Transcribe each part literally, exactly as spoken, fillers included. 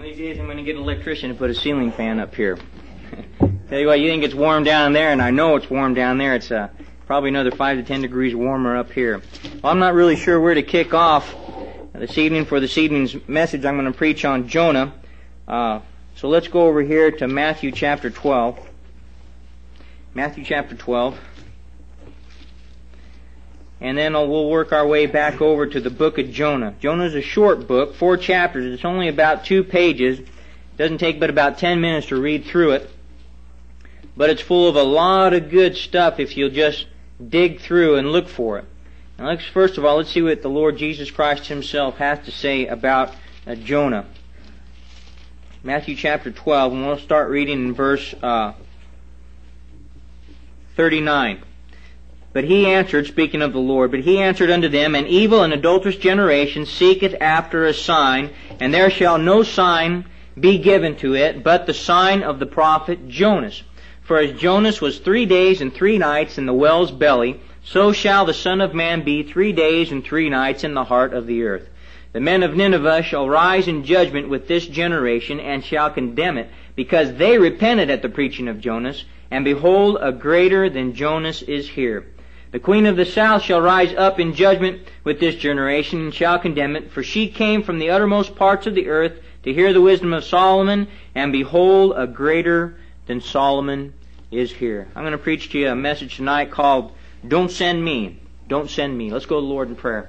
One of these days I'm going to get an electrician to put a ceiling fan up here. Tell you what, you think it's warm down there, and I know it's warm down there. It's uh, probably another five to ten degrees warmer up here. Well, I'm not really sure where to kick off this evening for this evening's message. I'm going to preach on Jonah. Uh, so let's go over here to Matthew chapter twelve. Matthew chapter twelve. And then we'll work our way back over to the book of Jonah. Jonah's a short book, four chapters. It's only about two pages. It doesn't take but about ten minutes to read through it. But it's full of a lot of good stuff if you'll just dig through and look for it. Now let's, first of all, let's see what the Lord Jesus Christ Himself has to say about uh, Jonah. Matthew chapter twelve, and we'll start reading in verse uh, thirty-nine. But he answered, speaking of the Lord, but he answered unto them, An evil and adulterous generation seeketh after a sign, and there shall no sign be given to it, but the sign of the prophet Jonas. For as Jonas was three days and three nights in the whale's belly, so shall the Son of Man be three days and three nights in the heart of the earth. The men of Nineveh shall rise in judgment with this generation, and shall condemn it, because they repented at the preaching of Jonas, and behold, a greater than Jonas is here. The queen of the south shall rise up in judgment with this generation, and shall condemn it, for she came from the uttermost parts of the earth to hear the wisdom of Solomon, and behold, a greater than Solomon is here. I'm going to preach to you a message tonight called, Don't Send Me. Don't Send Me. Let's go to the Lord in prayer.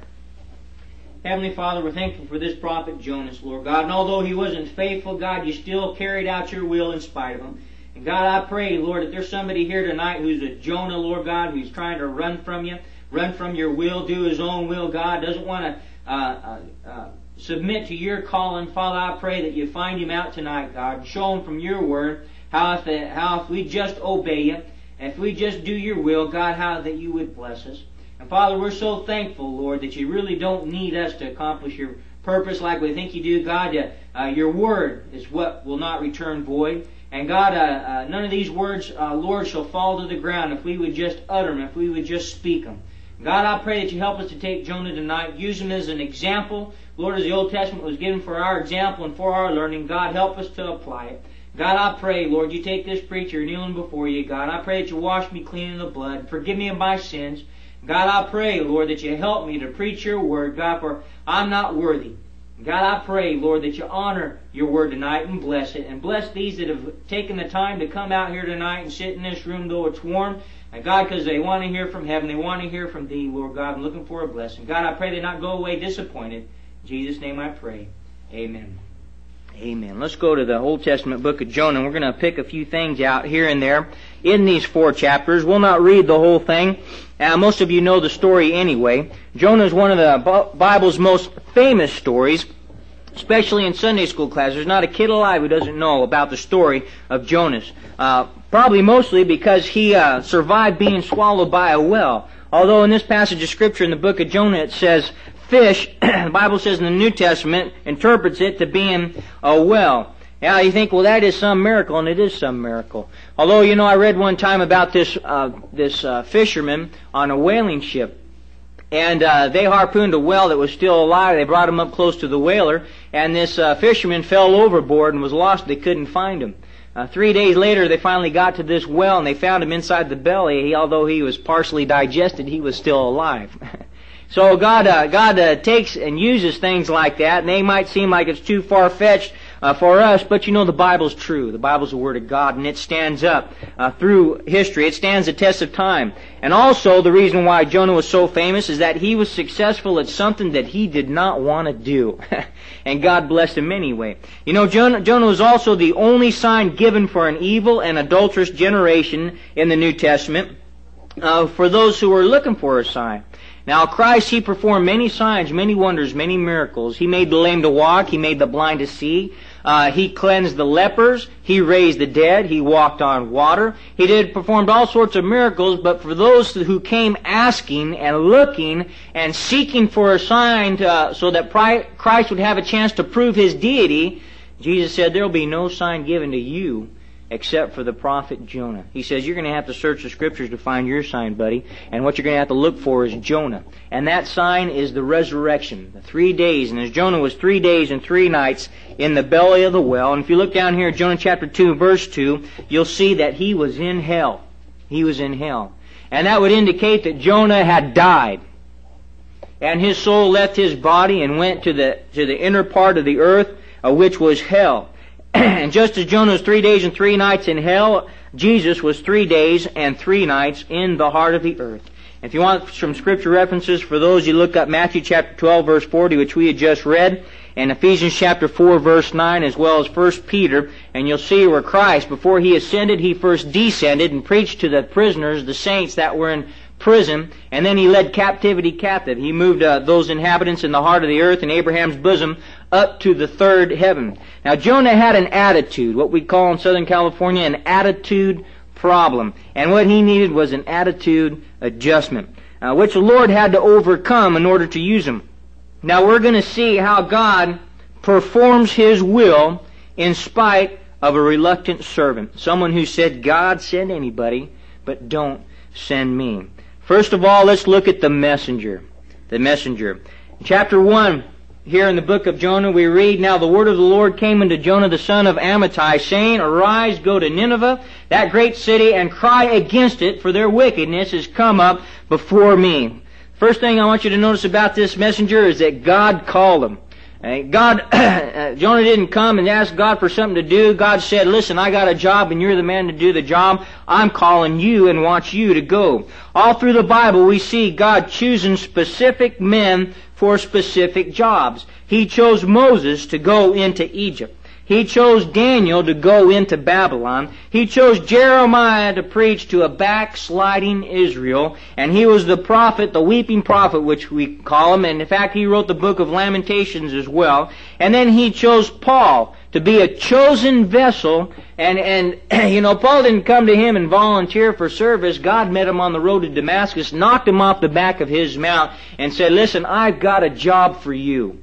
Heavenly Father, we're thankful for this prophet Jonas, Lord God, and although he wasn't faithful, God, you still carried out your will in spite of him. And God, I pray, Lord, if there's somebody here tonight who's a Jonah, Lord God, who's trying to run from you, run from your will, do his own will, God, doesn't want to uh, uh, uh, submit to your calling, Father, I pray that you find him out tonight, God, and show him from your word how if, the, how if we just obey you, if we just do your will, God, how that you would bless us. And Father, we're so thankful, Lord, that you really don't need us to accomplish your purpose like we think you do, God. Uh, your word is what will not return void. And God, uh, uh, none of these words, uh, Lord, shall fall to the ground if we would just utter them, if we would just speak them. God, I pray that you help us to take Jonah tonight, use him as an example. Lord, as the Old Testament was given for our example and for our learning, God, help us to apply it. God, I pray, Lord, you take this preacher kneeling before you, God. I pray that you wash me clean in the blood. Forgive me of my sins. God, I pray, Lord, that you help me to preach your word, God, for I'm not worthy. God, I pray, Lord, that you honor your word tonight and bless it. And bless these that have taken the time to come out here tonight and sit in this room, though it's warm. And God, because they want to hear from heaven, they want to hear from thee, Lord God, I'm looking for a blessing. God, I pray they not go away disappointed. In Jesus' name I pray. Amen. Amen. Let's go to the Old Testament book of Jonah. We're going to pick a few things out here and there in these four chapters. We'll not read the whole thing. Uh, most of you know the story anyway. Jonah is one of the Bible's most famous stories, especially in Sunday school class. There's not a kid alive who doesn't know about the story of Jonas. Uh, probably mostly because he uh, survived being swallowed by a whale. Although in this passage of Scripture in the book of Jonah it says fish, the Bible says in the New Testament, interprets it to being a whale. Yeah, you think, well, that is some miracle, and it is some miracle. Although, you know, I read one time about this uh, this uh, fisherman on a whaling ship, and uh, they harpooned a whale that was still alive. They brought him up close to the whaler, and this uh, fisherman fell overboard and was lost. They couldn't find him. Uh, three days later, they finally got to this well, and they found him inside the belly. He, although he was partially digested, he was still alive. So God, uh, God uh, takes and uses things like that, and they might seem like it's too far-fetched uh, for us, but you know the Bible's true. The Bible's the Word of God, and it stands up uh, through history. It stands the test of time. And also, the reason why Jonah was so famous is that he was successful at something that he did not want to do. And God blessed him anyway. You know, Jonah, Jonah was also the only sign given for an evil and adulterous generation in the New Testament, uh, for those who were looking for a sign. Now, Christ, He performed many signs, many wonders, many miracles. He made the lame to walk. He made the blind to see. Uh, he cleansed the lepers. He raised the dead. He walked on water. He did performed all sorts of miracles, but for those who came asking and looking and seeking for a sign to, uh, so that Christ would have a chance to prove His deity, Jesus said, there will be no sign given to you except for the prophet Jonah. He says, you're going to have to search the Scriptures to find your sign, buddy. And what you're going to have to look for is Jonah. And that sign is the resurrection, the three days. And as Jonah was three days and three nights in the belly of the well, and if you look down here at Jonah chapter two, verse two, you'll see that he was in hell. He was in hell. And that would indicate that Jonah had died. And his soul left his body and went to the to the inner part of the earth, uh, which was hell. And just as Jonah was three days and three nights in hell, Jesus was three days and three nights in the heart of the earth. If you want some scripture references for those, you look up Matthew chapter twelve, verse forty, which we had just read, and Ephesians chapter four, verse nine, as well as First Peter, and you'll see where Christ, before He ascended, He first descended and preached to the prisoners, the saints that were in prison, and then He led captivity captive. He moved uh, those inhabitants in the heart of the earth in Abraham's bosom up to the third heaven. Now Jonah had an attitude, what we call in Southern California an attitude problem. And what he needed was an attitude adjustment, uh, which the Lord had to overcome in order to use him. Now we're going to see how God performs His will in spite of a reluctant servant. Someone who said, God, send anybody, but don't send me. First of all, let's look at the messenger. The messenger. In chapter one, here in the book of Jonah, we read, Now the word of the Lord came unto Jonah the son of Amittai, saying, Arise, go to Nineveh, that great city, and cry against it, for their wickedness is come up before me. First thing I want you to notice about this messenger is that God called him. God, Jonah didn't come and ask God for something to do. God said, listen, I got a job and you're the man to do the job. I'm calling you and want you to go. All through the Bible we see God choosing specific men for specific jobs. He chose Moses to go into Egypt. He chose Daniel to go into Babylon. He chose Jeremiah to preach to a backsliding Israel. And he was the prophet, the weeping prophet, which we call him. And in fact, he wrote the book of Lamentations as well. And then he chose Paul to be a chosen vessel. And, and you know, Paul didn't come to him and volunteer for service. God met him on the road to Damascus, knocked him off the back of his mount, and said, listen, I've got a job for you.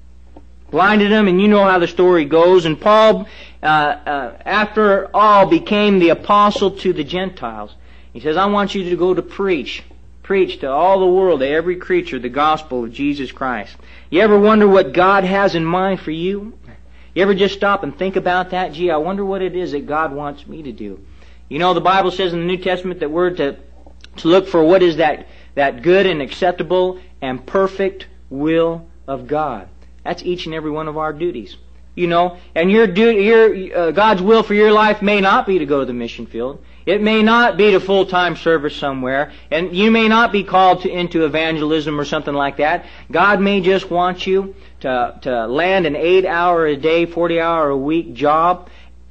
Blinded him, and you know how the story goes. And Paul, uh, uh, after all, became the apostle to the Gentiles. He says, I want you to go to preach. Preach to all the world, to every creature, the gospel of Jesus Christ. You ever wonder what God has in mind for you? You ever just stop and think about that? Gee, I wonder what it is that God wants me to do. You know, the Bible says in the New Testament that we're to, to look for what is that, that good and acceptable and perfect will of God. That's each and every one of our duties. You know, and your duty, your uh, God's will for your life may not be to go to the mission field. It may not be to full-time service somewhere, and you may not be called to, into evangelism or something like that. God may just want you to to land an eight-hour-a-day, forty-hour-a-week job,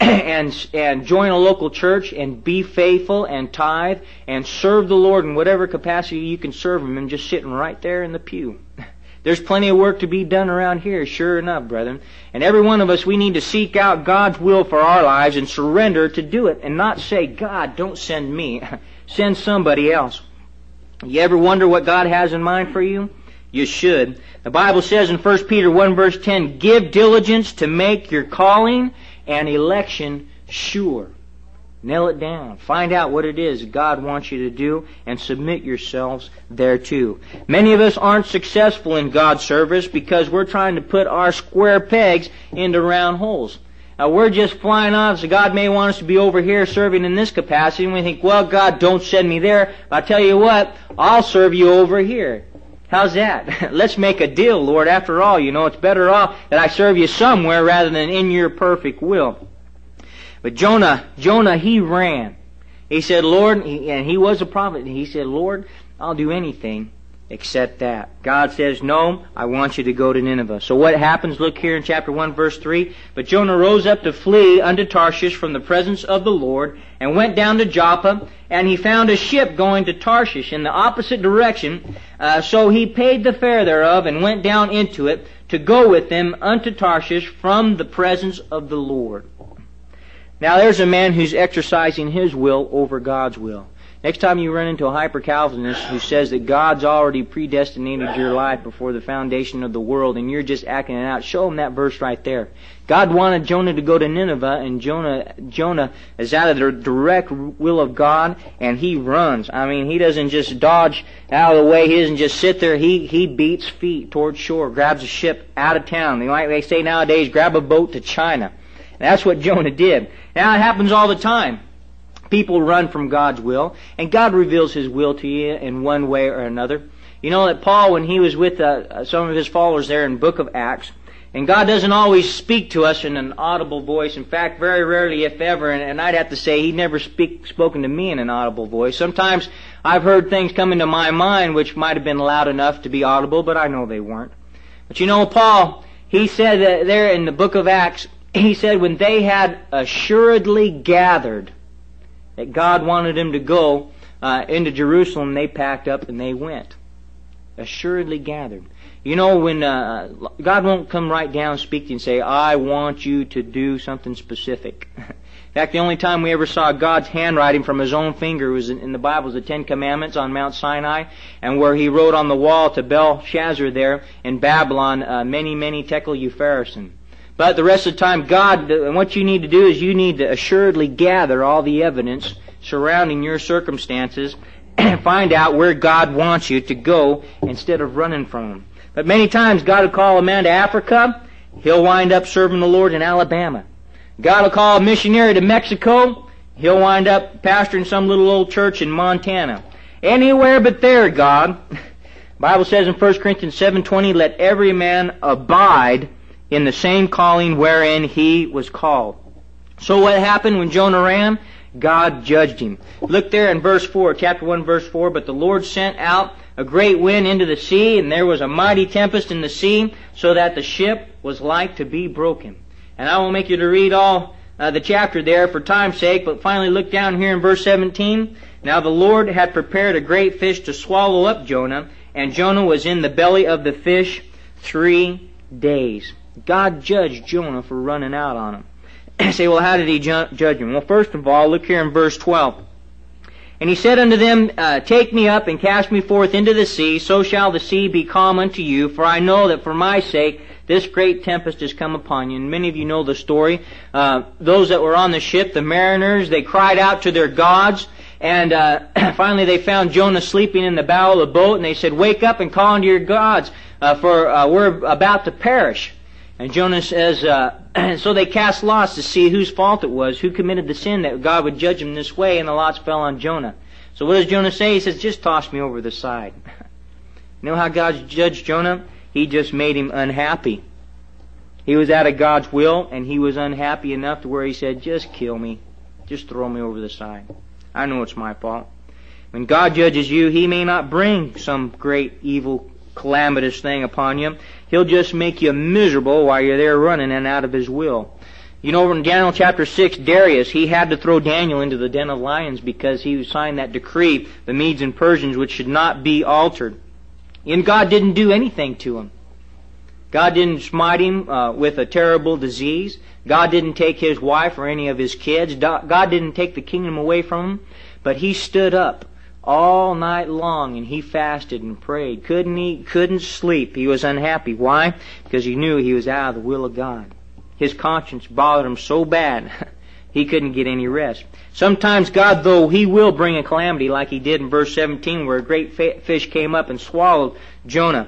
and and join a local church and be faithful and tithe and serve the Lord in whatever capacity you can serve Him, and just sitting right there in the pew. There's plenty of work to be done around here, sure enough, brethren. And every one of us, we need to seek out God's will for our lives and surrender to do it, and not say, God, don't send me. Send somebody else. You ever wonder what God has in mind for you? You should. The Bible says in First Peter one verse ten, give diligence to make your calling and election sure. Nail it down. Find out what it is God wants you to do and submit yourselves thereto. Many of us aren't successful in God's service because we're trying to put our square pegs into round holes. Now, we're just flying off, so God may want us to be over here serving in this capacity, and we think, well, God, don't send me there. But I tell you what, I'll serve you over here. How's that? Let's make a deal, Lord. After all, you know, it's better off that I serve you somewhere rather than in your perfect will. But Jonah, Jonah, he ran. He said, Lord, and he was a prophet, and he said, Lord, I'll do anything except that. God says, no, I want you to go to Nineveh. So what happens? Look here in chapter one, verse three. But Jonah rose up to flee unto Tarshish from the presence of the Lord, and went down to Joppa, and he found a ship going to Tarshish in the opposite direction. Uh, so he paid the fare thereof, and went down into it, to go with them unto Tarshish from the presence of the Lord. Now there's a man who's exercising his will over God's will. Next time you run into a hyper-Calvinist who says that God's already predestinated your life before the foundation of the world and you're just acting it out, show them that verse right there. God wanted Jonah to go to Nineveh, and Jonah Jonah is out of the direct will of God, and he runs. I mean, he doesn't just dodge out of the way. He doesn't just sit there. He he beats feet towards shore, grabs a ship out of town. They like they say nowadays, grab a boat to China. And that's what Jonah did. Now it happens all the time. People run from God's will, and God reveals His will to you in one way or another. You know that Paul, when he was with uh, some of his followers there in the book of Acts, and God doesn't always speak to us in an audible voice. In fact, very rarely, if ever, and, and I'd have to say He never speak, spoken to me in an audible voice. Sometimes I've heard things come into my mind which might have been loud enough to be audible, but I know they weren't. But you know, Paul, he said that there in the book of Acts, he said when they had assuredly gathered that God wanted them to go uh, into Jerusalem, they packed up and they went. Assuredly gathered. You know, when uh, God won't come right down and speak to you and say, I want you to do something specific. In fact, the only time we ever saw God's handwriting from His own finger was in, in the Bible, the Ten Commandments on Mount Sinai, and where He wrote on the wall to Belshazzar there in Babylon, uh, many, many tekel upharsin. But the rest of the time, God, and what you need to do is you need to assuredly gather all the evidence surrounding your circumstances and find out where God wants you to go instead of running from Him. But many times God will call a man to Africa, he'll wind up serving the Lord in Alabama. God will call a missionary to Mexico, he'll wind up pastoring some little old church in Montana. Anywhere but there, God. The Bible says in First Corinthians seven twenty, let every man abide in the same calling wherein he was called. So what happened when Jonah ran? God judged him. Look there in verse four, chapter one, verse four. But the Lord sent out a great wind into the sea, and there was a mighty tempest in the sea, so that the ship was like to be broken. And I won't make you to read all uh, the chapter there for time's sake, but finally look down here in verse seventeen. Now the Lord had prepared a great fish to swallow up Jonah, and Jonah was in the belly of the fish three days. God judged Jonah for running out on him. You say, well, how did He ju- judge him? Well, first of all, look here in verse twelve. And He said unto them, uh, Take me up and cast me forth into the sea, so shall the sea be calm unto you, for I know that for my sake this great tempest has come upon you. And many of you know the story. Uh, those that were on the ship, the mariners, they cried out to their gods, and uh, finally they found Jonah sleeping in the bow of the boat, and they said, Wake up and call unto your gods, uh, for uh, we're about to perish. And Jonah says, uh, so they cast lots to see whose fault it was, who committed the sin that God would judge him this way, and the lots fell on Jonah. So what does Jonah say? He says, just toss me over the side. You know how God judged Jonah? He just made him unhappy. He was out of God's will, and he was unhappy enough to where he said, just kill me. Just throw me over the side. I know it's my fault. When God judges you, He may not bring some great evil calamitous thing upon you. He'll just make you miserable while you're there running and out of His will. You know, in Daniel chapter six, Darius, he had to throw Daniel into the den of lions because he signed that decree, the Medes and Persians, which should not be altered. And God didn't do anything to him. God didn't smite him uh, with a terrible disease. God didn't take his wife or any of his kids. God didn't take the kingdom away from him. But he stood up all night long and he fasted and prayed. Couldn't eat, couldn't sleep. He was unhappy. Why? Because he knew he was out of the will of God. His conscience bothered him so bad he couldn't get any rest. Sometimes God, though, He will bring a calamity like He did in verse seventeen where a great fish came up and swallowed Jonah.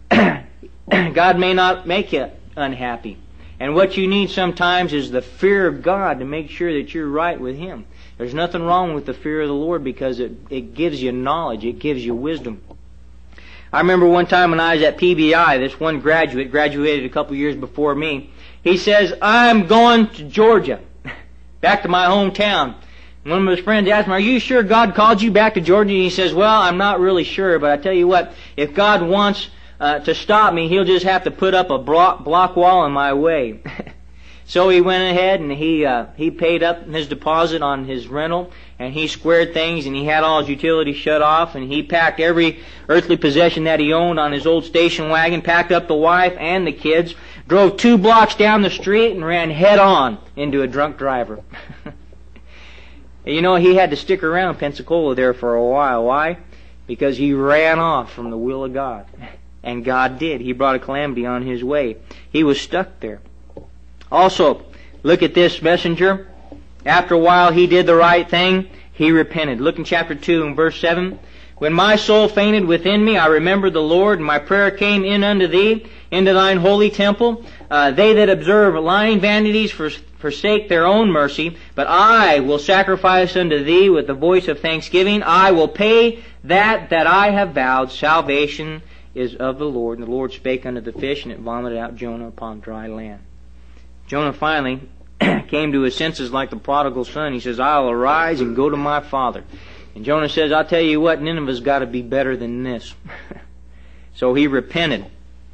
God may not make you unhappy. And what you need sometimes is the fear of God to make sure that you're right with Him. There's nothing wrong with the fear of the Lord because it, it gives you knowledge. It gives you wisdom. I remember one time when I was at P B I, this one graduate graduated a couple years before me. He says, I'm going to Georgia, back to my hometown. And one of his friends asked him, are you sure God called you back to Georgia? And he says, well, I'm not really sure, but I tell you what, if God wants uh, to stop me, He'll just have to put up a block, block wall in my way. So he went ahead and he uh, he paid up his deposit on his rental, and he squared things, and he had all his utilities shut off, and he packed every earthly possession that he owned on his old station wagon, packed up the wife and the kids, drove two blocks down the street, and ran head on into a drunk driver. And you know, he had to stick around Pensacola there for a while. Why? Because he ran off from the will of God. And God did. He brought a calamity on his way. He was stuck there. Also, look at this messenger. After a while, he did the right thing. He repented. Look in chapter two and verse seven. When my soul fainted within me, I remembered the Lord, and my prayer came in unto thee, into thine holy temple. Uh, they that observe lying vanities forsake their own mercy, but I will sacrifice unto thee with the voice of thanksgiving. I will pay that that I have vowed. Salvation is of the Lord. And the Lord spake unto the fish, and it vomited out Jonah upon dry land. Jonah finally came to his senses like the prodigal son. He says, I'll arise and go to my father. And Jonah says, I'll tell you what, Nineveh's got to be better than this. So he repented.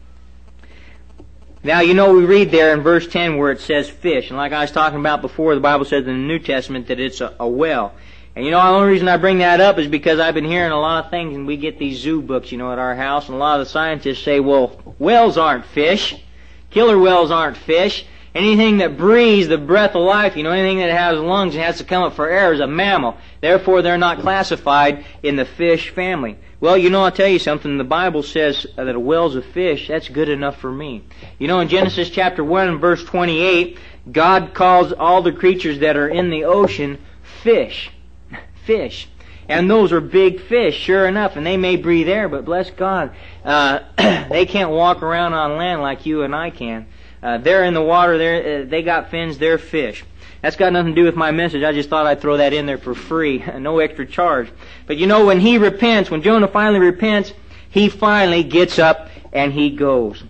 Now, you know, we read there in verse ten where it says fish. And like I was talking about before, the Bible says in the New Testament that it's a, a well. And you know, the only reason I bring that up is because I've been hearing a lot of things, and we get these zoo books, you know, at our house, and a lot of the scientists say, well, whales aren't fish. Killer whales aren't fish. Anything that breathes the breath of life, you know, anything that has lungs and has to come up for air is a mammal. Therefore, they're not classified in the fish family. Well, you know, I'll tell you something. The Bible says that a whale's a fish. That's good enough for me. You know, in Genesis chapter one and verse twenty-eight, God calls all the creatures that are in the ocean fish. Fish. And those are big fish, sure enough, and they may breathe air, but bless God, uh, they can't walk around on land like you and I can. Uh, they're in the water, they're, uh, they got fins, they're fish. That's got nothing to do with my message. I just thought I'd throw that in there for free, no extra charge. But you know, when he repents, when Jonah finally repents, he finally gets up and he goes.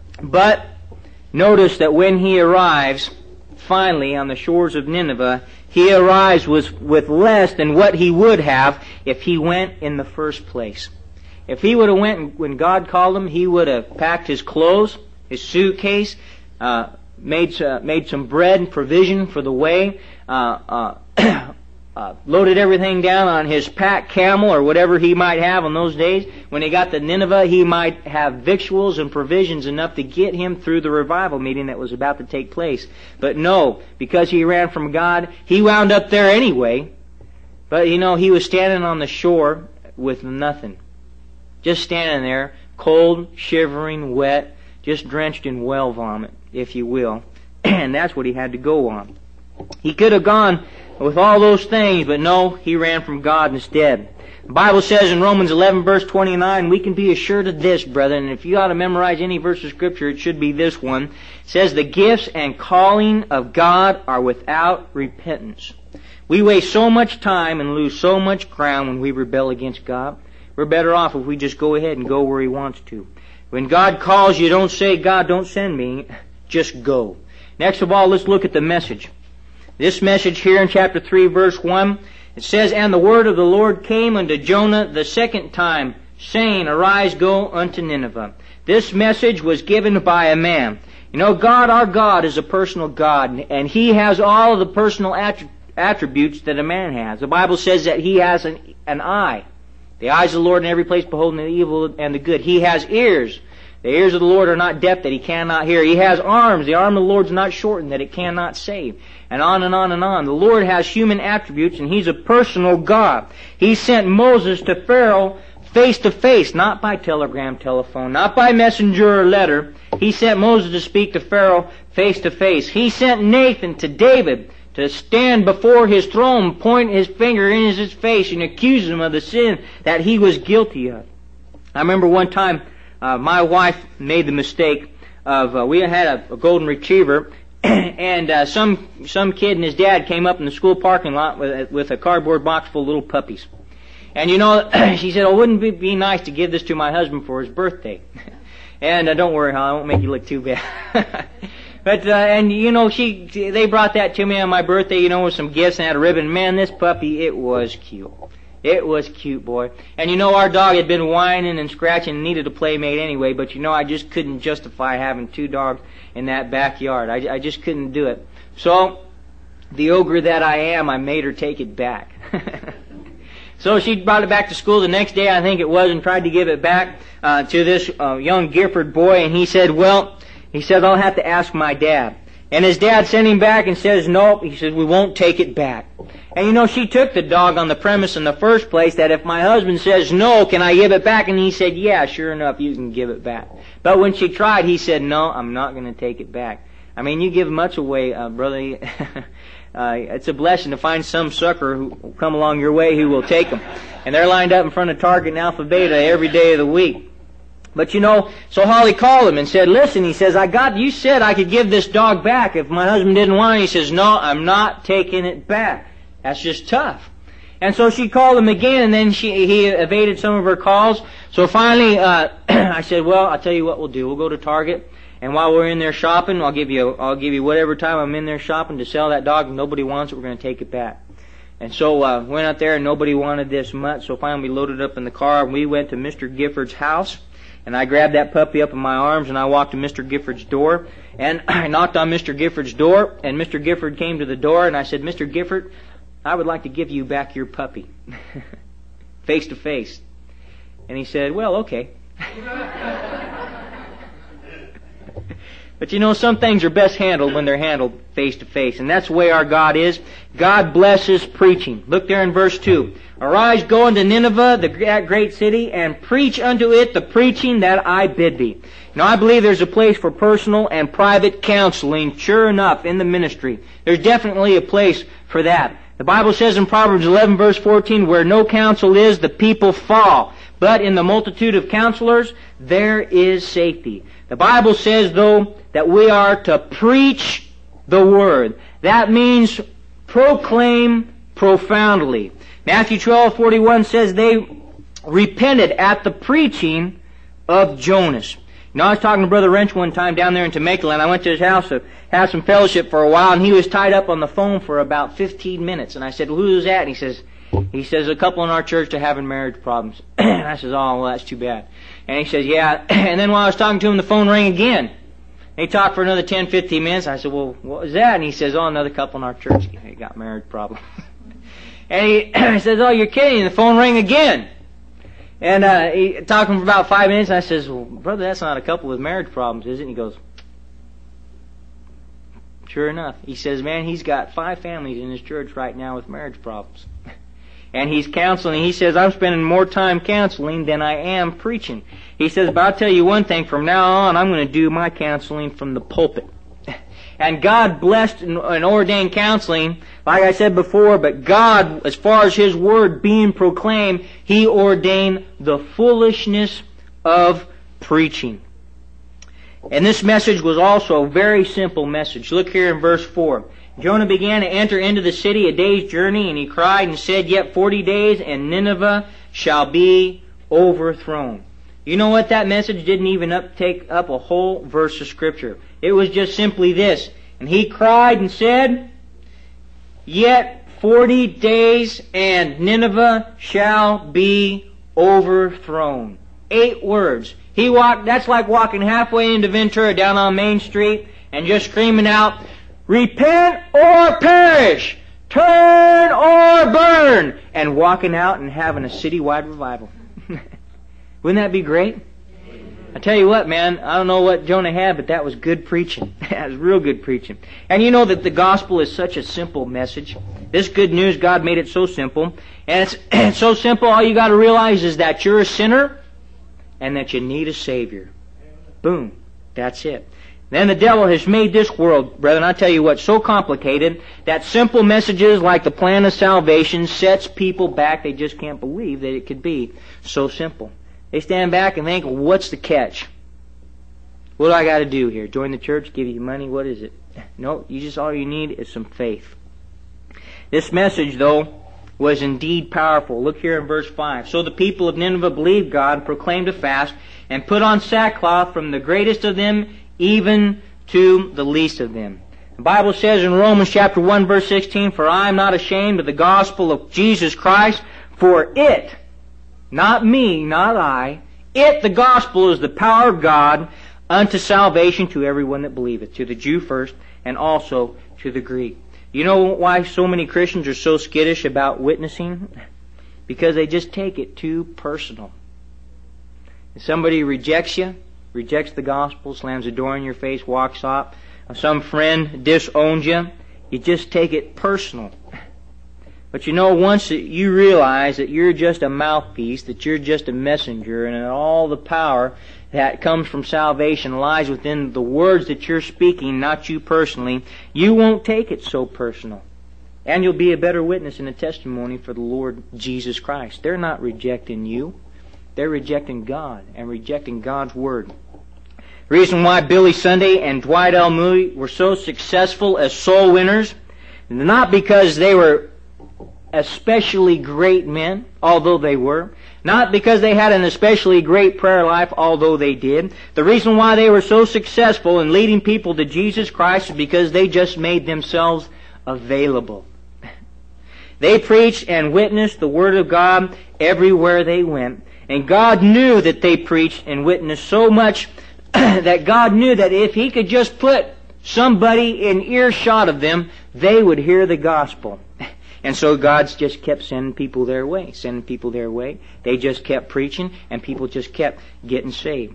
But notice that when he arrives, finally, on the shores of Nineveh, he arrives with, with less than what he would have if he went in the first place. If he would have went when God called him, he would have packed his clothes, his suitcase, uh, made uh, made some bread and provision for the way, uh, uh, uh, loaded everything down on his pack camel or whatever he might have on those days. When he got to Nineveh, he might have victuals and provisions enough to get him through the revival meeting that was about to take place. But no, because he ran from God, he wound up there anyway. But you know, he was standing on the shore with nothing. Just standing there, cold, shivering, wet, just drenched in whale vomit, if you will. And that's what he had to go on. He could have gone with all those things, but no, he ran from God instead. The Bible says in Romans eleven, verse twenty-nine, we can be assured of this, brethren, and if you ought to memorize any verse of Scripture, it should be this one. It says, the gifts and calling of God are without repentance. We waste so much time and lose so much ground when we rebel against God. We're better off if we just go ahead and go where He wants to. When God calls you, don't say, God, don't send me. Just go. Next of all, let's look at the message. This message here in chapter three, verse one, it says, and the word of the Lord came unto Jonah the second time, saying, arise, go unto Nineveh. This message was given by a man. You know, God, our God, is a personal God, and He has all of the personal attri- attributes that a man has. The Bible says that He has an, an eye. The eyes of the Lord in every place beholding the evil and the good. He has ears. The ears of the Lord are not deaf that He cannot hear. He has arms. The arm of the Lord is not shortened that it cannot save. And on and on and on. The Lord has human attributes, and He's a personal God. He sent Moses to Pharaoh face to face, not by telegram, telephone, not by messenger or letter. He sent Moses to speak to Pharaoh face to face. He sent Nathan to David to stand before his throne, point his finger in his face, and accuse him of the sin that he was guilty of. I remember one time uh, my wife made the mistake of, uh, we had a, a golden retriever, and uh, some some kid and his dad came up in the school parking lot with, with a cardboard box full of little puppies. And you know, she said, oh, wouldn't it be nice to give this to my husband for his birthday? And uh, don't worry, Holly, I won't make you look too bad. But, uh, and you know, she, they brought that to me on my birthday, you know, with some gifts and had a ribbon. Man, this puppy, it was cute. It was cute, boy. And you know, our dog had been whining and scratching and needed a playmate anyway, but you know, I just couldn't justify having two dogs in that backyard. I, I just couldn't do it. So, the ogre that I am, I made her take it back. So she brought it back to school the next day, I think it was, and tried to give it back uh, to this uh, young Gifford boy, and he said, well, he said, I'll have to ask my dad. And his dad sent him back and says, nope. He says, we won't take it back. And you know, she took the dog on the premise in the first place that if my husband says no, can I give it back? And he said, yeah, sure enough, you can give it back. But when she tried, he said, no, I'm not going to take it back. I mean, you give much away, uh, brother. uh, it's a blessing to find some sucker who come along your way who will take them. And they're lined up in front of Target and Alpha Beta every day of the week. But you know, so Holly called him and said, listen, he says, I got, you said I could give this dog back if my husband didn't want it. He says, no, I'm not taking it back. That's just tough. And so she called him again, and then she, he evaded some of her calls. So finally, uh, I said, well, I'll tell you what we'll do. We'll go to Target, and while we're in there shopping, I'll give you, I'll give you whatever time I'm in there shopping to sell that dog. If nobody wants it, we're going to take it back. And so, uh, went out there, and nobody wanted this much. So finally we loaded up in the car, and we went to Mister Gifford's house. And I grabbed that puppy up in my arms, and I walked to Mister Gifford's door. And I knocked on Mister Gifford's door, and Mister Gifford came to the door, and I said, Mister Gifford, I would like to give you back your puppy. Face to face. And he said, well, okay. But you know, some things are best handled when they're handled face to face. And that's the way our God is. God blesses preaching. Look there in verse two. Arise, go unto Nineveh, the great city, and preach unto it the preaching that I bid thee. Now, I believe there's a place for personal and private counseling, sure enough, in the ministry. There's definitely a place for that. The Bible says in Proverbs eleven, verse fourteen, where no counsel is, the people fall. But in the multitude of counselors, there is safety. The Bible says, though, that we are to preach the Word. That means proclaim profoundly. Matthew twelve forty-one says they repented at the preaching of Jonas. You know, I was talking to Brother Wrench one time down there in Temecula, and I went to his house to have some fellowship for a while, and he was tied up on the phone for about fifteen minutes. And I said, well, who's that? And he says, he says, a couple in our church are having marriage problems. And I says, oh, well, that's too bad. And he says, yeah. And then while I was talking to him, the phone rang again. He talked for another ten, fifteen minutes. I said, well, what was that? And he says, oh, another couple in our church got marriage problems. And he, he says, oh, you're kidding. And the phone rang again. And uh, he talked for about five minutes. And I says, well, brother, that's not a couple with marriage problems, is it? And he goes, sure enough. He says, man, he's got five families in his church right now with marriage problems. And he's counseling. He says, I'm spending more time counseling than I am preaching. He says, but I'll tell you one thing, from now on, I'm going to do my counseling from the pulpit. And God blessed and ordained counseling, like I said before, but God, as far as His Word being proclaimed, He ordained the foolishness of preaching. And this message was also a very simple message. Look here in verse four. Jonah began to enter into the city a day's journey, and he cried and said, yet forty days, and Nineveh shall be overthrown. You know what? That message didn't even up, take up a whole verse of Scripture. It was just simply this. And he cried and said, yet forty days, and Nineveh shall be overthrown. Eight words. He walked, that's like walking halfway into Ventura down on Main Street and just screaming out, repent or perish! Turn or burn! And walking out and having a citywide revival. Wouldn't that be great? I tell you what, man, I don't know what Jonah had, but that was good preaching. That was real good preaching. And you know that the gospel is such a simple message. This good news, God made it so simple. And it's, it's so simple, all you got to realize is that you're a sinner and that you need a Savior. Boom. That's it. Then the devil has made this world, brethren, I tell you what, so complicated that simple messages like the plan of salvation sets people back. They just can't believe that it could be so simple. They stand back and think, well, what's the catch? What do I got to do here? Join the church? Give you money? What is it? No, you just, all you need is some faith. This message, though, was indeed powerful. Look here in verse five. So the people of Nineveh believed God, proclaimed a fast, and put on sackcloth from the greatest of them even to the least of them. The Bible says in Romans chapter one, verse sixteen, for I am not ashamed of the gospel of Jesus Christ, for it, not me, not I, it, the gospel, is the power of God unto salvation to everyone that believeth, to the Jew first, and also to the Greek. You know why so many Christians are so skittish about witnessing? Because they just take it too personal. If somebody rejects you, rejects the gospel, slams the door in your face, walks off, some friend disowns you, you just take it personal. But you know, once you realize that you're just a mouthpiece, that you're just a messenger, and that all the power that comes from salvation lies within the words that you're speaking, not you personally, you won't take it so personal. And you'll be a better witness and a testimony for the Lord Jesus Christ. They're not rejecting you. They're rejecting God and rejecting God's Word. The reason why Billy Sunday and Dwight L. Moody were so successful as soul winners, not because they were especially great men, although they were. Not because they had an especially great prayer life, although they did. The reason why they were so successful in leading people to Jesus Christ is because they just made themselves available. They preached and witnessed the Word of God everywhere they went. And God knew that they preached and witnessed so much that God knew that if He could just put somebody in earshot of them, they would hear the gospel. And so God's just kept sending people their way, sending people their way. They just kept preaching, and people just kept getting saved.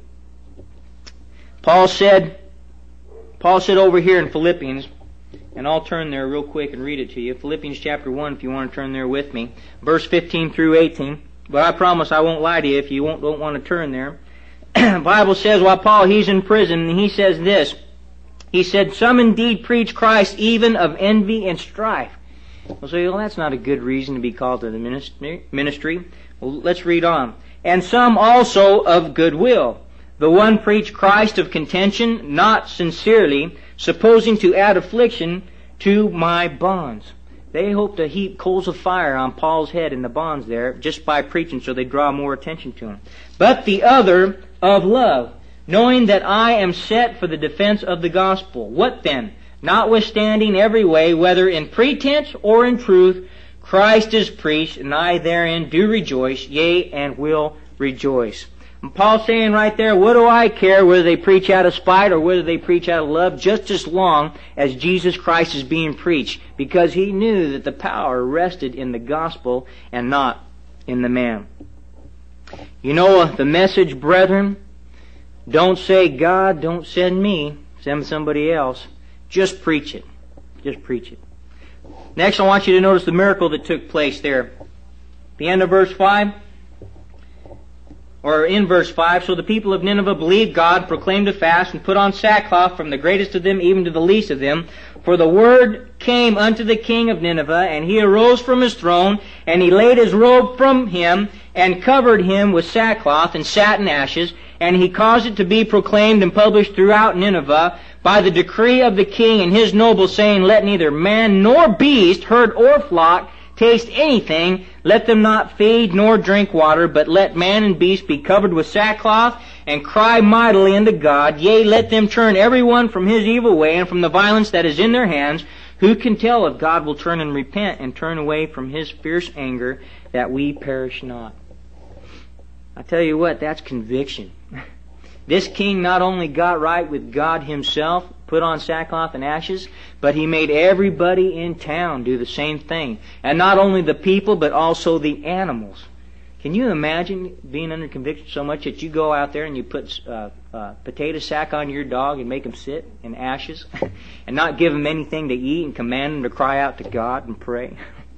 Paul said, Paul said over here in Philippians, and I'll turn there real quick and read it to you. Philippians chapter one, if you want to turn there with me. Verse fifteen through eighteen. But I promise I won't lie to you if you won't, don't want to turn there. The Bible says, while Paul, he's in prison, and he says this. He said, some indeed preach Christ even of envy and strife. Well, so well, that's not a good reason to be called to the ministry. Well, let's read on. And some also of goodwill. The one preached Christ of contention, not sincerely, supposing to add affliction to my bonds. They hope to heap coals of fire on Paul's head in the bonds there, just by preaching, so they draw more attention to him. But the other of love, knowing that I am set for the defense of the gospel. What then? Notwithstanding every way, whether in pretense or in truth, Christ is preached, and I therein do rejoice, yea, and will rejoice. And Paul's saying right there, what do I care whether they preach out of spite or whether they preach out of love, just as long as Jesus Christ is being preached, because he knew that the power rested in the gospel and not in the man. You know the message, brethren? Don't say, God, don't send me, send somebody else. Just preach it. Just preach it. Next, I want you to notice the miracle that took place there. The end of verse five, or in verse five, so the people of Nineveh believed God, proclaimed a fast, and put on sackcloth from the greatest of them even to the least of them. For the word came unto the king of Nineveh, and he arose from his throne, and he laid his robe from him, and covered him with sackcloth and sat in ashes, and he caused it to be proclaimed and published throughout Nineveh, by the decree of the king and his nobles, saying, let neither man nor beast, herd or flock, taste anything, let them not feed nor drink water, but let man and beast be covered with sackcloth, and cry mightily unto God, yea, let them turn every one from his evil way, and from the violence that is in their hands. Who can tell if God will turn and repent, and turn away from his fierce anger, that we perish not? I tell you what, that's conviction. This king not only got right with God himself, put on sackcloth and ashes, but he made everybody in town do the same thing. And not only the people, but also the animals. Can you imagine being under conviction so much that you go out there and you put uh, uh, potato sack on your dog and make him sit in ashes and not give him anything to eat and command him to cry out to God and pray?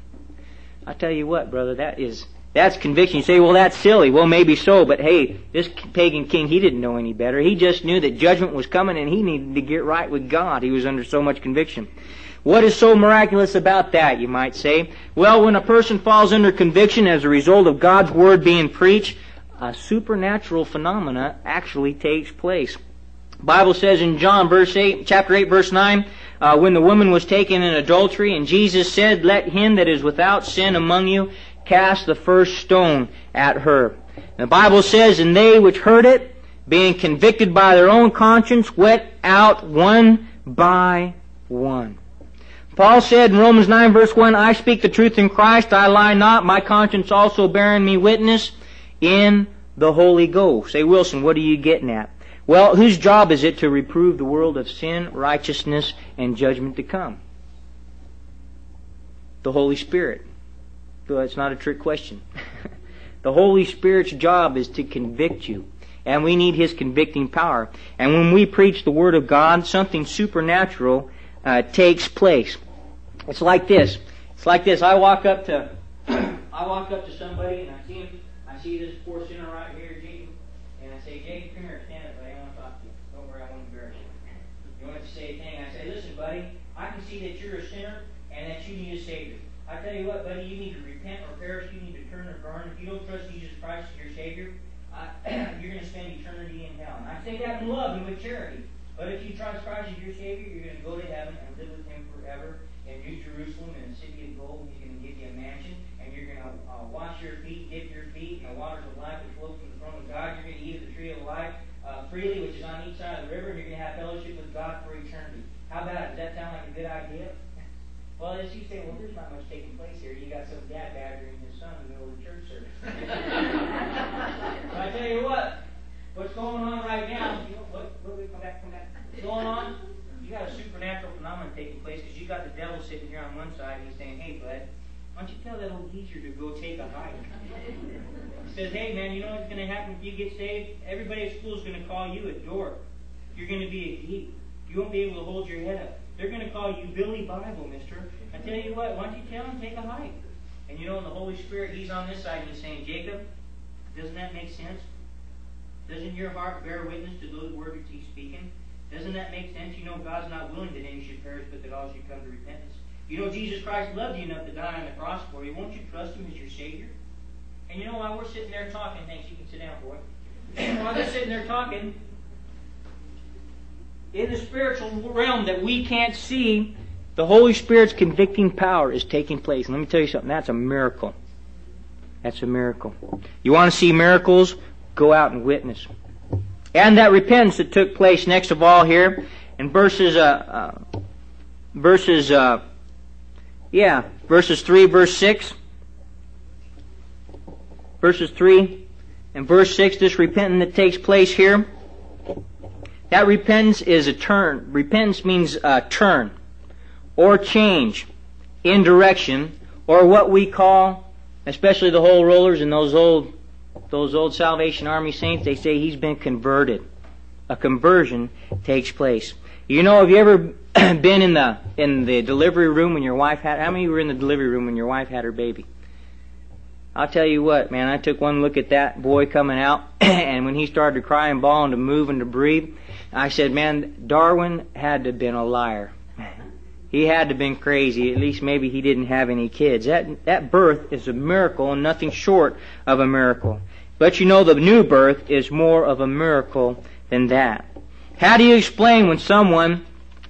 I tell you what, brother, that is... That's conviction. You say, well, that's silly. Well, maybe so, but hey, this pagan king, he didn't know any better. He just knew that judgment was coming and he needed to get right with God. He was under so much conviction. What is so miraculous about that, you might say? Well, when a person falls under conviction as a result of God's Word being preached, a supernatural phenomena actually takes place. The Bible says in John verse eight, chapter eight, verse nine, uh, when the woman was taken in adultery, and Jesus said, let him that is without sin among you cast the first stone at her. And the Bible says, and they which heard it, being convicted by their own conscience, went out one by one. Paul said in Romans nine verse one, I speak the truth in Christ, I lie not, my conscience also bearing me witness in the Holy Ghost. Say, Wilson, what are you getting at? Well, whose job is it to reprove the world of sin, righteousness, and judgment to come? The Holy Spirit. So it's not a trick question. The Holy Spirit's job is to convict you. and we need His convicting power. And when we preach the Word of God, something supernatural uh, takes place. It's like this. It's like this. I walk up to, I walk up to somebody and I see him. I see this poor sinner right here, Jacob, and I say, Jacob, come here, stand up, buddy. I want to talk to you. Don't worry, I won't embarrass you. You want to say a thing? I say, listen, buddy, I can see that you're a sinner and that you need a Savior. I tell you what, buddy, you need to repent or perish. You need to turn or burn. If you don't trust Jesus Christ as your Savior, uh, you're going to spend eternity in hell. And I say that in love and with charity. But if you trust Christ as your Savior, you're going to go to heaven and live with Him forever in New Jerusalem in a city of gold. He's going to give you a mansion, and you're going to uh, wash your feet, dip your feet in the waters of life which flow from the throne of God. You're going to eat of the tree of life uh, freely, which is on each side of the river, and you're going to have fellowship with God for eternity. How about it? Does that sound like a good idea? Well, as you say, well, there's not much taking place here. You got some dad badgering his son in the middle of the church service. But I tell you what, what's going on right now? You know, what, what, come back, come back. What's going on? You got a supernatural phenomenon taking place because you got the devil sitting here on one side and he's saying, hey, bud, why don't you tell that old geezer to go take a hike? He says, hey, man, you know what's going to happen if you get saved? Everybody at school is going to call you a dork. You're going to be a geek. You won't be able to hold your head up. They're going to call you Billy Bible, mister. I tell you what, why don't you tell him, take a hike? And you know, in the Holy Spirit, He's on this side and He's saying, Jacob, doesn't that make sense? Doesn't your heart bear witness to those words which He's speaking? Doesn't that make sense? You know God's not willing that any should perish, but that all should come to repentance. You know Jesus Christ loved you enough to die on the cross for you. Won't you trust Him as your Savior? And you know, while we're sitting there talking, thanks, you can sit down, boy. While they're sitting there talking, in the spiritual realm that we can't see, the Holy Spirit's convicting power is taking place. And let me tell you something, that's a miracle. That's a miracle. You want to see miracles? Go out and witness. And that repentance that took place next of all here in verses, uh, uh, verses, uh, yeah, verses three, verse six. Verses three and verse six, this repentance that takes place here. That repentance is a turn. Repentance means uh, turn or change in direction, or what we call, especially the whole rollers and those old those old Salvation Army saints, they say he's been converted. A conversion takes place. You know, have you ever been in the in the delivery room when your wife had, how many were in the delivery room when your wife had her baby? I'll tell you what, man, I took one look at that boy coming out, and when he started to cry and bawl and to move and to breathe, I said, man, Darwin had to have been a liar. He had to have been crazy. At least maybe he didn't have any kids. That that birth is a miracle and nothing short of a miracle. But you know, the new birth is more of a miracle than that. How do you explain when someone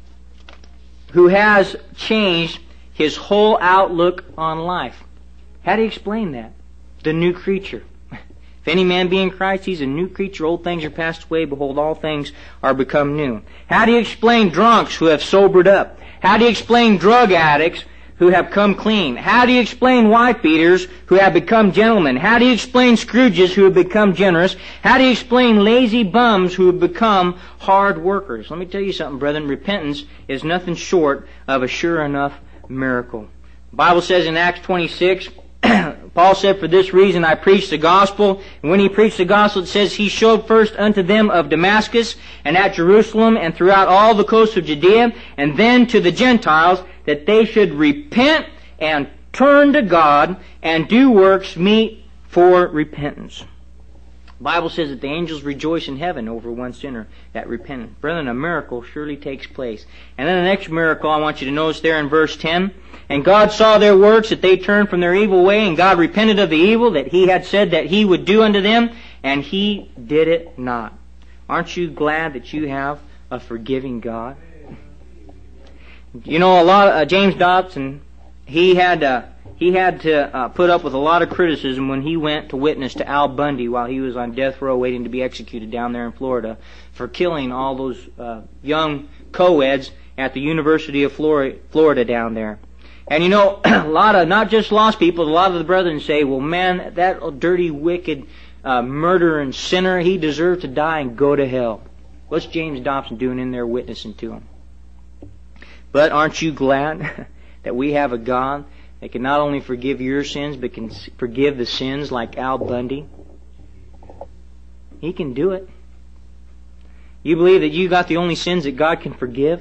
who has changed his whole outlook on life, how do you explain that? The new creature. If any man be in Christ, he's a new creature. Old things are passed away. Behold, all things are become new. How do you explain drunks who have sobered up? How do you explain drug addicts who have come clean? How do you explain wife beaters who have become gentlemen? How do you explain Scrooges who have become generous? How do you explain lazy bums who have become hard workers? Let me tell you something, brethren. Repentance is nothing short of a sure enough miracle. The Bible says in Acts twenty-six, Paul said, for this reason I preach the gospel. And when he preached the gospel, it says, he showed first unto them of Damascus and at Jerusalem and throughout all the coasts of Judea, and then to the Gentiles, that they should repent and turn to God and do works meet for repentance. The Bible says that the angels rejoice in heaven over one sinner that repented. Brethren, a miracle surely takes place. And then the next miracle I want you to notice there in verse ten. And God saw their works, that they turned from their evil way, and God repented of the evil that He had said that He would do unto them, and He did it not. Aren't you glad that you have a forgiving God? You know, a lot. Of, uh, James Dobson, he had uh, he had to uh, put up with a lot of criticism when he went to witness to Al Bundy while he was on death row waiting to be executed down there in Florida for killing all those uh, young co-eds at the University of Florida, Florida down there. And you know, a lot of, not just lost people, a lot of the brethren say, well, man, that dirty, wicked uh, murderer and sinner, he deserved to die and go to hell. What's James Dobson doing in there witnessing to him? But aren't you glad that we have a God that can not only forgive your sins, but can forgive the sins like Al Bundy? He can do it. You believe that you got the only sins that God can forgive?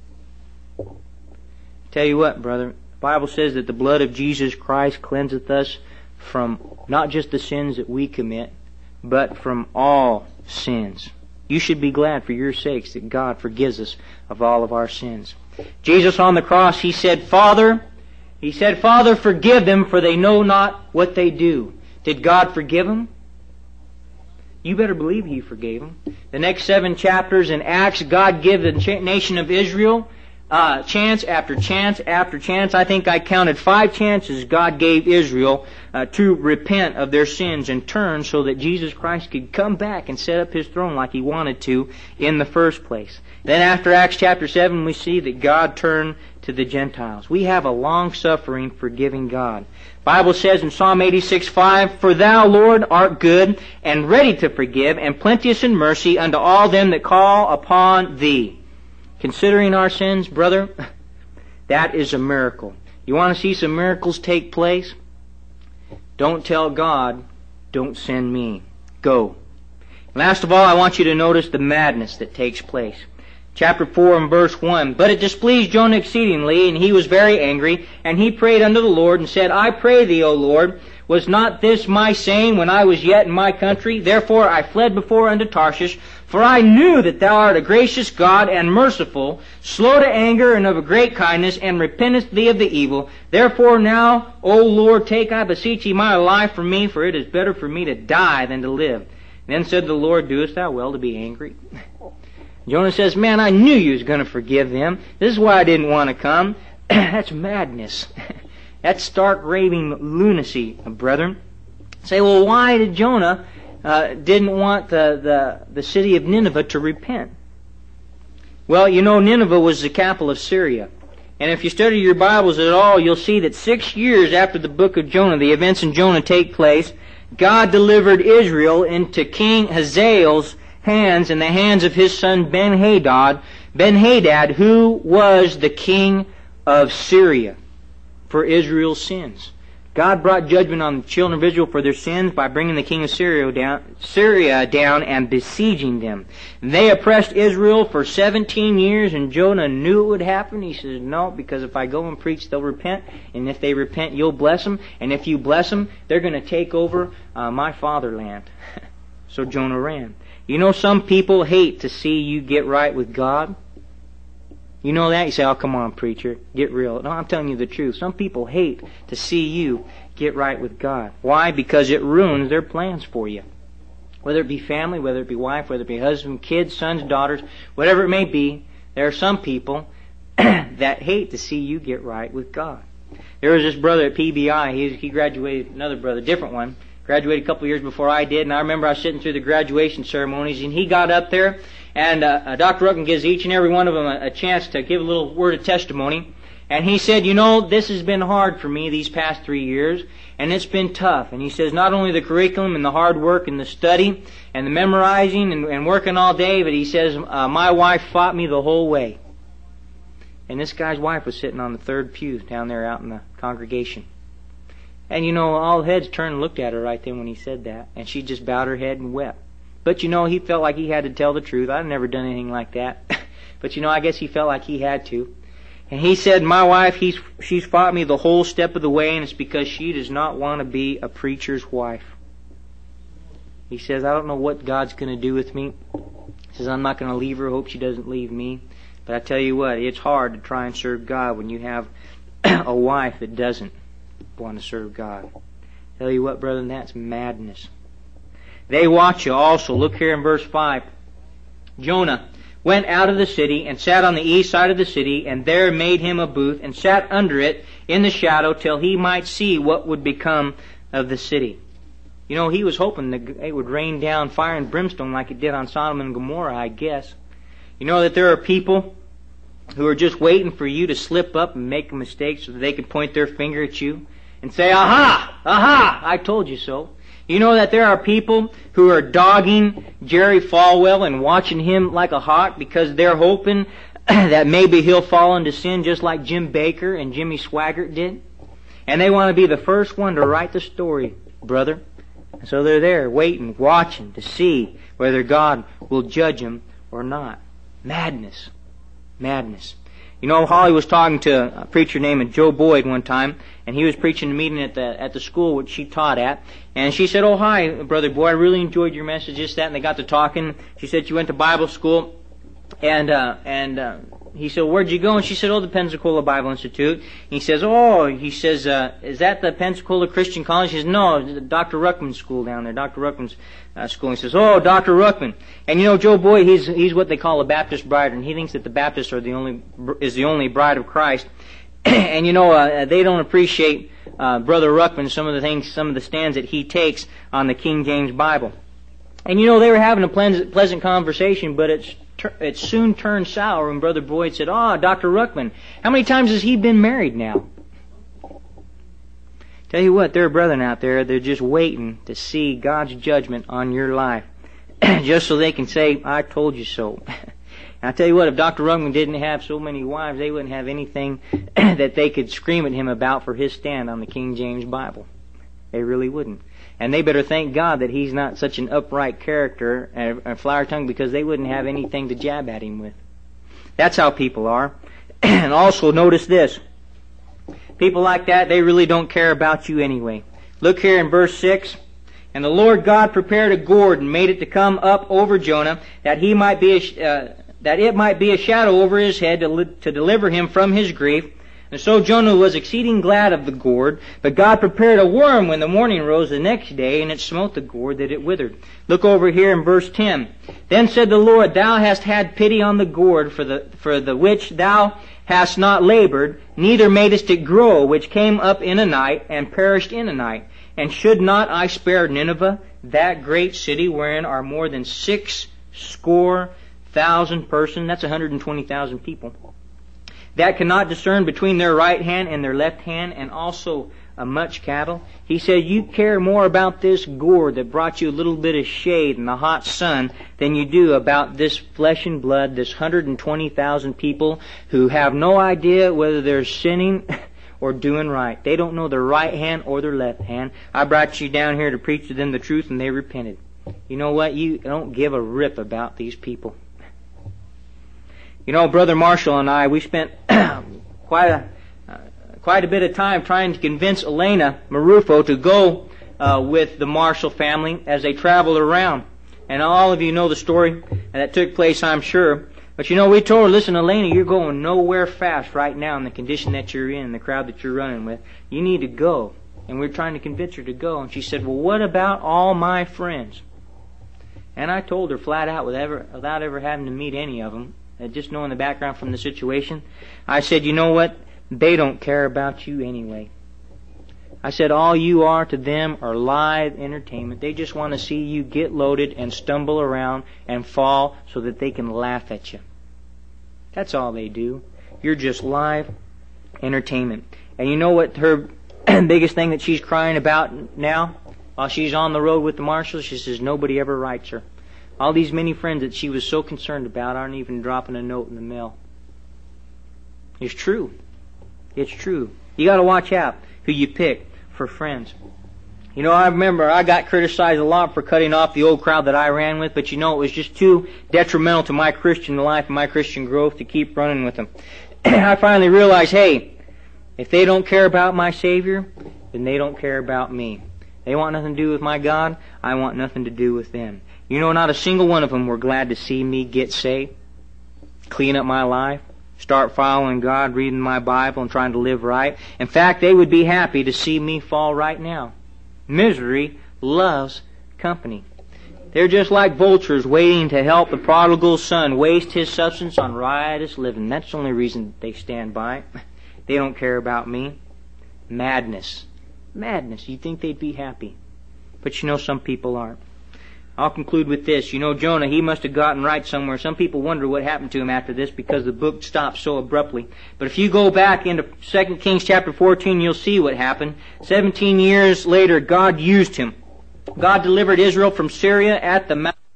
Tell you what, brother, the Bible says that the blood of Jesus Christ cleanseth us from not just the sins that we commit, but from all sins. You should be glad for your sakes that God forgives us of all of our sins. Jesus on the cross, He said, Father, He said, Father, forgive them, for they know not what they do. Did God forgive them? You better believe He forgave them. The next seven chapters in Acts, God gave the nation of Israel uh, chance after chance after chance. I think I counted five chances God gave Israel uh, to repent of their sins and turn so that Jesus Christ could come back and set up His throne like He wanted to in the first place. Then after Acts chapter seven, we see that God turned to the Gentiles. We have a long-suffering, forgiving God. Bible says in Psalm eighty-six five, For Thou, Lord, art good, and ready to forgive, and plenteous in mercy unto all them that call upon Thee. Considering our sins, brother, that is a miracle. You want to see some miracles take place? Don't tell God, don't send me. Go. Last of all, I want you to notice the madness that takes place. Chapter four and verse one, But it displeased Jonah exceedingly, and he was very angry, and he prayed unto the Lord, and said, I pray thee, O Lord, was not this my saying when I was yet in my country? Therefore I fled before unto Tarshish, for I knew that Thou art a gracious God and merciful, slow to anger and of a great kindness, and repentest Thee of the evil. Therefore now, O Lord, take, I beseech Thee, my life from me, for it is better for me to die than to live. Then said the Lord, Doest Thou well to be angry? Jonah says, Man, I knew You was going to forgive them. This is why I didn't want to come. That's madness. That's stark raving lunacy, brethren. Say, well, why did Jonah uh, didn't want the, the, the city of Nineveh to repent? Well, you know, Nineveh was the capital of Syria. And if you study your Bibles at all, you'll see that six years after the book of Jonah, the events in Jonah take place, God delivered Israel into King Hazael's hands and the hands of his son Ben-Hadad, Ben-Hadad, who was the king of Syria for Israel's sins. God brought judgment on the children of Israel for their sins by bringing the king of Syria down, Syria down and besieging them. They oppressed Israel for seventeen years, and Jonah knew it would happen. He says, no, because if I go and preach, they'll repent, and if they repent, you'll bless them, and if you bless them, they're going to take over uh, my fatherland. So Jonah ran. You know, some people hate to see you get right with God. You know that? You say, oh, come on, preacher, get real. No, I'm telling you the truth. Some people hate to see you get right with God. Why? Because it ruins their plans for you. Whether it be family, whether it be wife, whether it be husband, kids, sons, daughters, whatever it may be, there are some people that hate to see you get right with God. There was this brother at P B I. He, he graduated, another brother, different one, graduated a couple of years before I did, and I remember I was sitting through the graduation ceremonies, and he got up there, and uh, uh, Doctor Rucken gives each and every one of them a, a chance to give a little word of testimony. And he said, you know, this has been hard for me these past three years, and it's been tough. And he says, not only the curriculum and the hard work and the study and the memorizing and, and working all day, but he says, uh, my wife fought me the whole way. And this guy's wife was sitting on the third pew down there out in the congregation. And you know, all heads turned and looked at her right then when he said that, and she just bowed her head and wept. But you know, he felt like he had to tell the truth. I've never done anything like that. But you know, I guess he felt like he had to. And he said, my wife, he's, she's fought me the whole step of the way, and it's because she does not want to be a preacher's wife. He says, I don't know what God's going to do with me. He says, I'm not going to leave her. Hope she doesn't leave me. But I tell you what, it's hard to try and serve God when you have a wife that doesn't want to serve God. I tell you what, brethren, that's madness. They watch you also. Look here in verse five. Jonah went out of the city and sat on the east side of the city, and there made him a booth and sat under it in the shadow till he might see what would become of the city. You know, he was hoping that it would rain down fire and brimstone like it did on Sodom and Gomorrah, I guess. You know that there are people who are just waiting for you to slip up and make a mistake so that they can point their finger at you and say, aha, aha, I told you so. You know that there are people who are dogging Jerry Falwell and watching him like a hawk because they're hoping that maybe he'll fall into sin just like Jim Baker and Jimmy Swaggart did. And they want to be the first one to write the story, brother. So they're there waiting, watching to see whether God will judge them or not. Madness. Madness. You know, Holly was talking to a preacher named Joe Boyd one time, and he was preaching a meeting at the at the school which she taught at. And she said, "Oh, hi, Brother Boyd, I really enjoyed your message, this, that," and they got to talking. She said she went to Bible school, and uh, and uh, he said, "Where'd you go?" And she said, "Oh, the Pensacola Bible Institute." And he says, "Oh," he says, uh, "is that the Pensacola Christian College?" She says, "No, Doctor Ruckman's school down there, Doctor Ruckman's uh, school." And he says, "Oh, Doctor Ruckman." And you know, Joe Boyd, he's he's what they call a Baptist bride, and he thinks that the Baptists are the only is the only bride of Christ. And you know, uh, they don't appreciate uh, Brother Ruckman, some of the things, some of the stands that he takes on the King James Bible. And you know, they were having a pleasant, pleasant conversation, but it's it soon turned sour when Brother Boyd said, "Ah, oh, Doctor Ruckman, how many times has he been married now?" Tell you what, there are brethren out there, they're just waiting to see God's judgment on your life, just so they can say, "I told you so." And I tell you what, if Doctor Ruckman didn't have so many wives, they wouldn't have anything that they could scream at him about for his stand on the King James Bible. They really wouldn't. And they better thank God that he's not such an upright character and a flower tongue, because they wouldn't have anything to jab at him with. That's how people are. And also notice this. People like that, they really don't care about you anyway. Look here in verse six. "And the Lord God prepared a gourd and made it to come up over Jonah, that he might be a, uh, that it might be a shadow over his head to, li- to deliver him from his grief. And so Jonah was exceeding glad of the gourd, but God prepared a worm when the morning rose the next day, and it smote the gourd that it withered." Look over here in verse ten. "Then said the Lord, Thou hast had pity on the gourd, for the for the which thou hast not labored, neither madest it grow, which came up in a night, and perished in a night. And should not I spare Nineveh, that great city, wherein are more than six score thousand persons," that's one hundred twenty thousand people, "that cannot discern between their right hand and their left hand, and also uh, much cattle?" He said, you care more about this gourd that brought you a little bit of shade in the hot sun than you do about this flesh and blood, this one hundred twenty thousand people who have no idea whether they're sinning or doing right. They don't know their right hand or their left hand. I brought you down here to preach to them the truth, and they repented. You know what? You don't give a rip about these people. You know, Brother Marshall and I, we spent quite a uh, quite a bit of time trying to convince Elena Marufo to go uh, with the Marshall family as they traveled around. And all of you know the story that took place, I'm sure. But you know, we told her, "Listen, Elena, you're going nowhere fast right now in the condition that you're in, the crowd that you're running with. You need to go." And we we're trying to convince her to go. And she said, "Well, what about all my friends?" And I told her flat out, without ever, without ever having to meet any of them, just knowing the background from the situation, I said, "You know what? They don't care about you anyway." I said, all you are to them are live entertainment. They just want to see you get loaded and stumble around and fall so that they can laugh at you. That's all they do. You're just live entertainment. And you know what her biggest thing that she's crying about now? While she's on the road with the Marshalls, she says nobody ever writes her. All these many friends that she was so concerned about aren't even dropping a note in the mail. It's true. It's true. You got to watch out who you pick for friends. You know, I remember I got criticized a lot for cutting off the old crowd that I ran with, but you know, it was just too detrimental to my Christian life and my Christian growth to keep running with them. I finally realized, hey, if they don't care about my Savior, then they don't care about me. They want nothing to do with my God. I want nothing to do with them. You know, not a single one of them were glad to see me get saved, clean up my life, start following God, reading my Bible, and trying to live right. In fact, they would be happy to see me fall right now. Misery loves company. They're just like vultures waiting to help the prodigal son waste his substance on riotous living. That's the only reason they stand by. They don't care about me. Madness. Madness. You'd think they'd be happy. But you know, some people aren't. I'll conclude with this. You know, Jonah, he must have gotten right somewhere. Some people wonder what happened to him after this because the book stops so abruptly. But if you go back into Second Kings chapter fourteen, you'll see what happened. Seventeen years later, God used him. God delivered Israel from Syria at the mouth